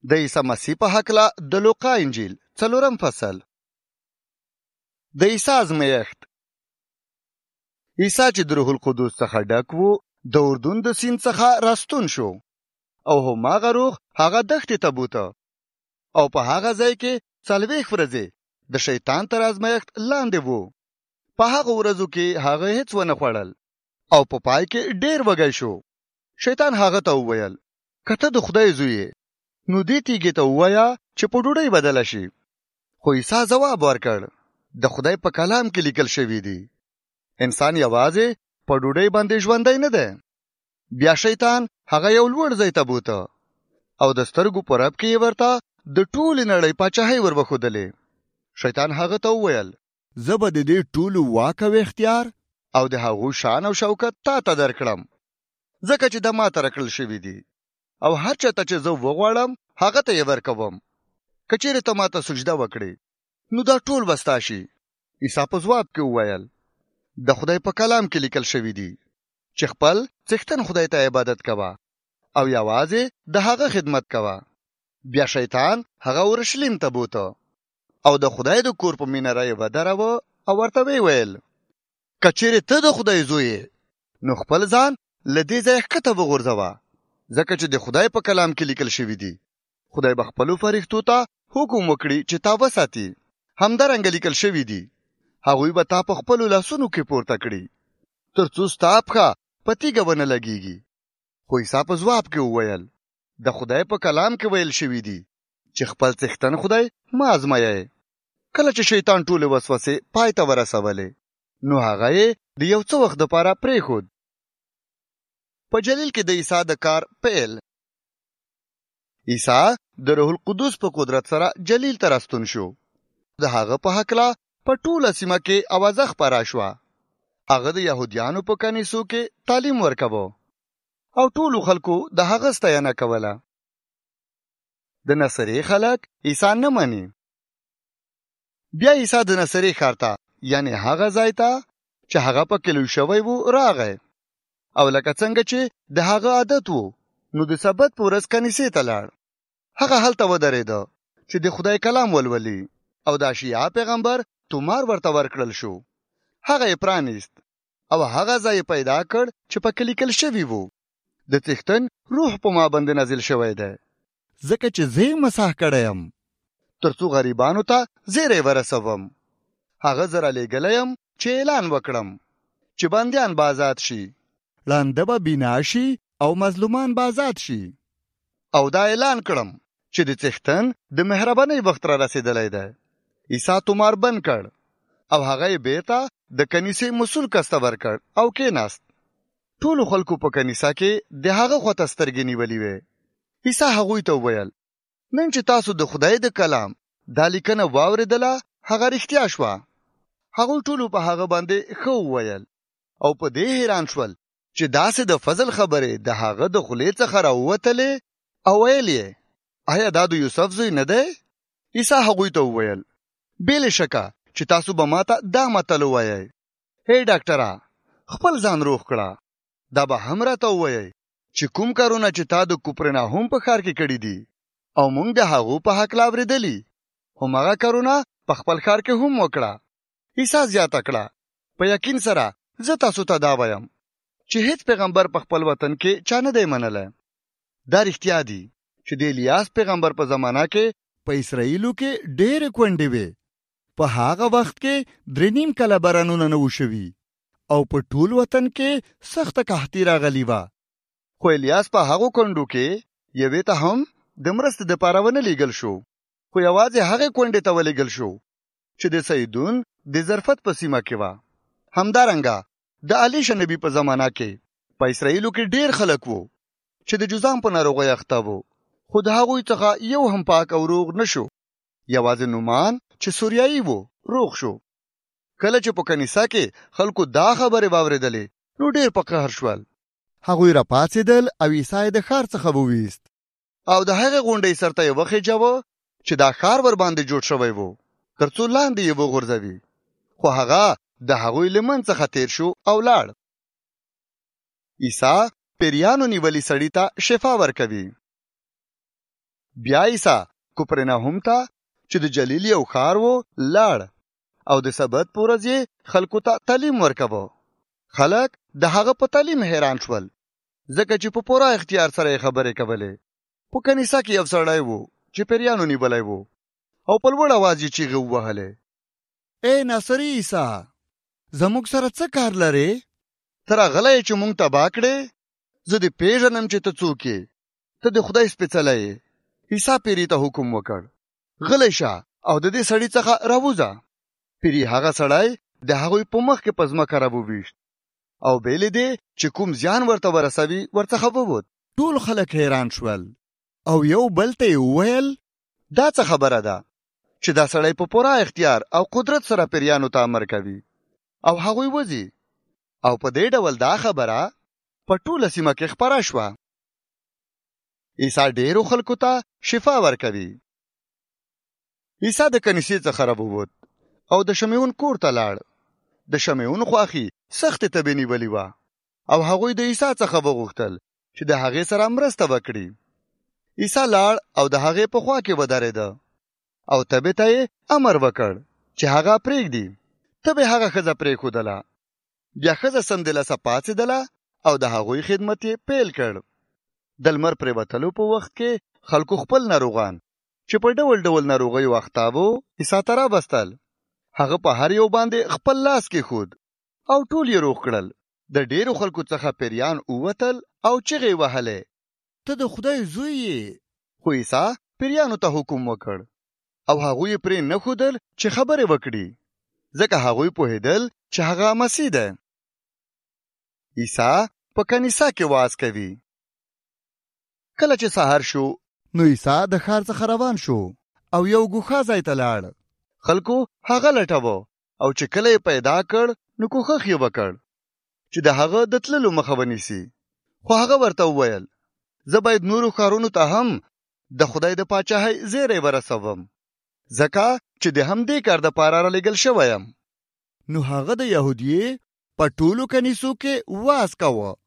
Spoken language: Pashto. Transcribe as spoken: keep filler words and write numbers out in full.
د عیسی مسیح په هکله د لوقا انجیل څلورم فصل. د عیسی ازمیښت. عیسی چې د روح القدس څخه ډک وو د اردن د سیند څخه راستون شو او هماغه روح هغه دښتې ته بوته او په هغه ځای کې څلوېښت ورځې د شیطان تر ازمیښت لاندې وو. په هغه ورځو کې هغه هیڅ ونه خوړل او په پا پای کې ډېر وږی شو. شیطان هغه ته وویل که ته د خدای زوی یې نو دې تیږې ته ووایه چې په ډوډۍ بدله شي. خو عیسی ځواب ورکړ د خدای په کلام کې لیکل شوي دي انسان یوازې په ډوډۍ باندې ژوندی نه دی. بیا شیطان هغه یو لوړ ځای ته بوته او د سترګو په رپ کې یې ورته د ټولې نړۍ پاچاهۍ ور وښودلې. شیطان هغه ته وویل زه به د دې ټولو واک او اختیار او د هغو شان او شوکت تا ته درکړم ځکه چې د ما ته راکړل شوي دي او هر چاته چې زه وغواړم هغه ته یې ورکوم. که چیرې ته ما ته سجده وکړې نو دا ټول به ستا شي. عیسی په ځواب کې وویل د خدای په کلام کې لیکل شوي دي چې خپل څښتن خدای ته عبادت کوه او یوازې د هغه خدمت کوه. بیا شیطان هغه اورشلیم ته بوته او د خدای د کور په میناره یې ودروه او ورته ویې ویل که چیرې ته د خدای زوی یې نو خپل ځان له دې ځایه ښکته وغورځوه ځکه چې د خدای په کلام کې لیکل شوي دي خدای به خپلو فرښتو ته حکم وکړي چې تا وساتي. همدارنګه لیکل شوي دي هغوی به تا په خپلو لاسونو کې پورته کړي تر څو ستا پښه په تیږه ونه لګېږي. خو عیسی په ځواب کې وویل د خدای په کلام کې ویل شوي دي چې خپل څښتن خدای مه ازمایئ. کله چې شیطان ټولې وسوسې پای ته ورسولې نو هغه یې د یو څه وخت دپاره پرېښود. په جلیل کې د عیسی د کار پیل. عیسی د روح القدس په قدرت سره جلیل ته راستون شو. د هغه په هکله په ټوله سیمه کې اوازه خپره شوه. هغه د یهودیانو په کنیسو کې تعلیم ورکوه او ټولو خلکو د هغه ستاینه کوله. د نصرې خلک عیسی نه مني. بیا عیسی د نصرې ښار ته یعنی هغه ځای ته چې هغه پکې لوی شوی و راغی او لکه څنګه چې د هغه عادت وو نو د سبت په ورځ کنیسې ته لاړ. هغه هلته ودرېده چې د خدای کلام ولولي او د اشعیا پیغمبر تومار ورته ورکړل شو. هغه یې پرانیست او هغه ځای پیدا کړ چې پکې لیکل شوي وو د څښتن روح په ما باندې نازل شوی دی ځکه چې زه یې مسح کړی یم تر څو غریبانو ته زیری ورسوم. هغه زه رالیږلی یم چې اعلان وکړم چې بندیان به آزاد شي، ړانده به بینا شي او مظلومان به آزاد شي، او دا اعلان کړم چې د څښتن د مهربانۍ وخت را رسېدلی دی. عیسی تومار بند کړ او هغه یې بیرته د کنیسې مسؤل کس ته ورکړ او کېناست. ټولو خلکو په کنیسه کې د هغه خواته سترګې نیولې وې. عیسی هغوی ته وویل نن چې تاسو د خدای د کلام دا لیکنه واورېدله هغه رښتیا شوه. هغوی ټولو په هغه باندې ښه وویل او په دې حیران شول چې داسې د فضل خبرې د هغه د خولې څخه راووتلې او ویل یې آیا دا د یوسف زوی نه دی؟ عیسی هغوی ته وویل بې شکه چې تاسو به ماته دا متل ووایئ هی ډاکټره خپل ځان روغ کړه. دا به هم راته ووایئ چې کوم کارونه چې تا د کوپرناهم په ښار کې کړي دي او موږ د هغو په هکله اورېدلي هماغه کارونه په خپل ښار کې هم وکړه. عیسی زیاته کړه په یقین سره زه تاسو ته دا وایم چې هیڅ پیغمبر په خپل وطن کې چا نه دی منلی. دا رښتیا دي چې د الیاس پیغمبر په زمانه کې په اسرائیلو کې ډېرې کونډې وې. په هغه وخت کې درې نیم کاله بارانونه نه وو شوي او په ټول وطن کې سخته قحطي راغلې وه. خو الیاس په هغو کونډو کې یوې ته هم د مرستې دپاره ونه لیږل شو، خو یوازې هغې کونډې ته ولېږل شو چې د سیدون د ظرفت په سیمه کې وه. همدارنګه د الیشه نبي په زمانه کې په اسرائیلو کې ډېر خلک وو چې د جذام په ناروغۍ اخته وو، خو د هغوی څخه یو هم پاک او روغ نه شو. یوازې نومان چې سوریایي وو روغ شو. کله چې په کنیسه کې خلکو دا خبرې واورېدلې نو ډېر په قهر شول. هغوی راپاڅېدل او عیسی یې د ښار څخه وویست او د هغې غونډۍ سر ته یې وخېجاوه چې دا ښار ورباندې جوړ شوی و تر څو لاندې یې وغورځوي. خو هغه د هغوی له منځ څخه تېر شو او لاړ. عیسی پیریانو نیولي سړي ته شفا ورکوي. بیا عیسی کفرناهم ته چې د جلیل یو ښار و لاړ او د سبت په ورځ یې خلکو ته تعلیم ورکوه. خلک د هغه په تعلیم حیران شول ځکه چې په پوره اختیار سره یې خبرې کولې. په کنیسه کې یو سړی و چې پیریانو نیولی و او په لوړ اواز یې چیغې ووهلې، ای ناصري عیسی، زموږ سره څه کار لرې؟ ته راغلی چې موږ تباه کړې؟ زه دې پیژنم چې ته څوک یې، ته د خدای سپېڅلی یې. عیسی پیري ته حکم وکړ، غلی شه او د دې سړي څخه راوځه. پیري هغه سړی د هغوی په مخ کې په ځمکه راوویشت او بیلې دې چې کوم زیان ورته ورسوي ورڅخه ووت. ټول خلک حیران شول او یو بل ته یې وویل، دا څه خبره ده چې دا سړی په پوره اختیار او قدرت سره پیریانو ته امر کوي او هغوی وځي. او په دې ډول دا خبره په ټوله سیمه کې خپره شوه. عیسی ډېرو خلکو ته شفا ورکوي. عیسی د کنیسې څخه راووت او د شمیون کور ته لاړ. د شمیون خواخي سختې تبې نیولې وه او هغوی د عیسی څخه وغوښتل چې د هغې سره مرسته وکړي. عیسی لاړ او د هغې په خوا کې ودرېده او تبې ته یې امر وکړ چې هغه پرېږدي. تبې هغه ښځه پرېښودله. بیا ښځه سمدلاسه پاڅېدله او د هغوی خدمت یې پیل کړ. د لمر پرېوتلو په وخت کې خلکو خپل ناروغان چې په ډول ډول ناروغیو اخته وو عیسی ته راوستل. هغه په هر یو باندې خپل لاس کېښود او ټول یې روغ کړل. د ډېرو خلکو څخه پیریان ووتل او چغې وهلې، ته د خدای زوی یې. خو عیسی پیریانو ته حکم وکړ او هغوی یې پرې نه ښودل چې خبرې وکړي ځکه هغوی پوهېدل چې هغه مسیح ده. عیسی په کنیسه کې واعظ کوي. کله چې سهار شو نو عیسی د ښار څخه روان شو او یو ګوښه ځای ته لاړ. خلکو هغه لټاوه او چې کله یې پیدا کړ نو کوښښ یې وکړ چې د هغه د تللو مخه ونیسي. خو هغه ورته وویل، زه باید نورو ښارونو ته هم د خدای د پاچاهۍ زیری ورسوم ځکه چې د همدې کار دپاره رالېږل شوی یم. نو هغه د یهودیې په ټولو کنیسو کې واعظ کوه